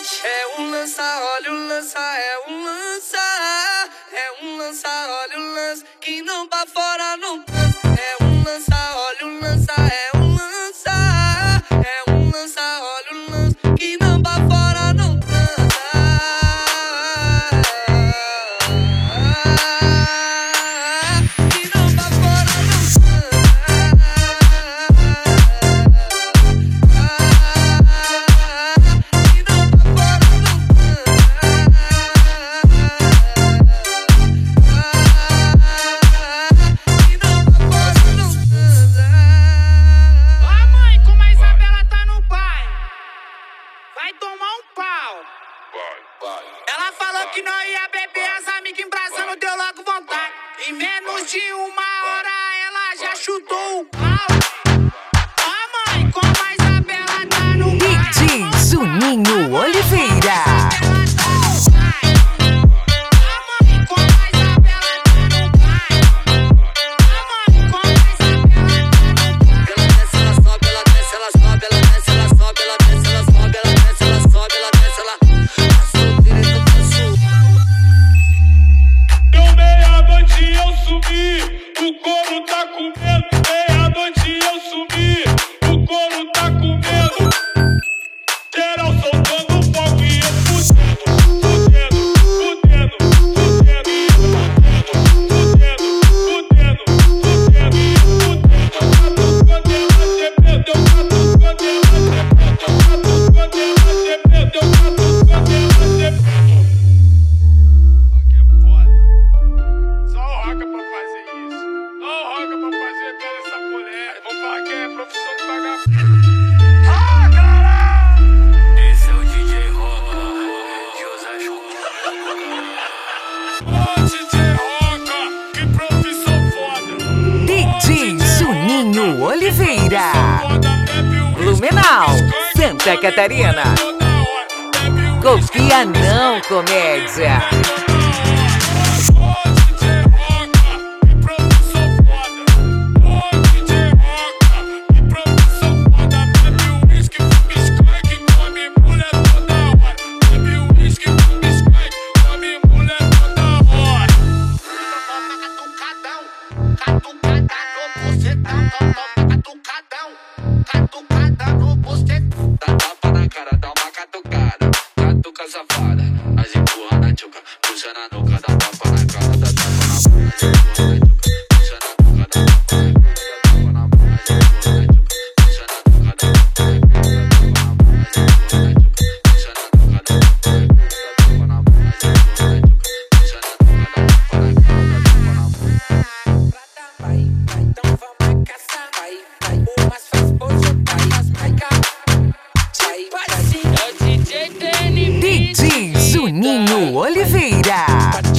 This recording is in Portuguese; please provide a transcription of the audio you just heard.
É um lança, olha o lança, é um lança. É um lança, olha o lança, que não pra fora não transa. É um lança, olha o lança, é um lança. É um lança, olha o lança, que não pra fora não transa. Que não pra fora não transa. Vai tomar um pau. Ela falou que não ia beber, as amigas embraçando, deu logo vontade. Em menos de uma hora ela já chutou o pau. Ó mãe, como a Isabela tá no pai. DJ Juninho Oliveira. O couro tá com medo, meia-noite eu sumi. O couro tá com medo. Geral soltando fogo e eu fudendo, fudendo, fudendo, fudendo, fudendo, fudendo, fudendo. Quando ela gemeu, deu quando ela gemeu, quando ela gemeu, deu quando ela gemeu. Rock é foda. Só o rock pra fazer isso. Só o rock pra fazer pela essa mulher. Vou falar que é profissão de vagabundo. Ah, caralho! Esse é o DJ Roca de Osasco. Ô, DJ Roca, que profissão foda. DJ Juninho Oliveira. Blumenau, Santa Catarina. Copia não, comédia. Tapa na cara, dá uma catucada. Catuca safada, as empurra na tchuca, puxa na nuca, dá tapa na cara, dá tapa na bunda, empurra na tchuca, puxa na nuca, dá tapa na cara, dá tapa na bunda, empurra na tchuca, puxa na nuca, dá tapa na cara, dá tapa na bunda, empurra na tchuca, puxa na nuca, dá tapa na cara, dá tapa na bunda, empurra na tchuca, puxa na nuca, dá tapa na cara, dá tapa na bunda. Vai, vai, então vamos caçar, vai, vai, umas faz poxa, vai, vai cá. DJ DJ Juninho Oliveira.